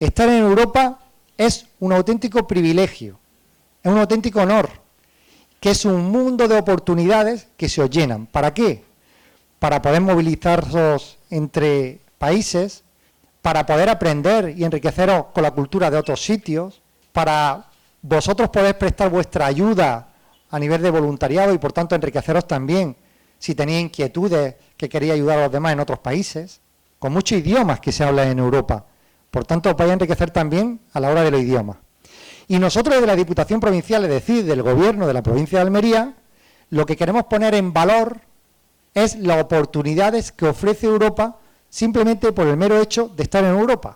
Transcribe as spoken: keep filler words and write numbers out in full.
Estar en Europa es un auténtico privilegio, es un auténtico honor, que es un mundo de oportunidades que se os llenan. ¿Para qué? Para poder movilizarlos entre países, para poder aprender y enriqueceros con la cultura de otros sitios, para vosotros poder prestar vuestra ayuda a nivel de voluntariado y por tanto enriqueceros también si tenéis inquietudes que queréis ayudar a los demás en otros países, con muchos idiomas que se hablan en Europa. Por tanto, os vais a enriquecer también a la hora de los idiomas. Y nosotros desde la Diputación Provincial, es decir, del Gobierno de la provincia de Almería, lo que queremos poner en valor es las oportunidades que ofrece Europa simplemente por el mero hecho de estar en Europa.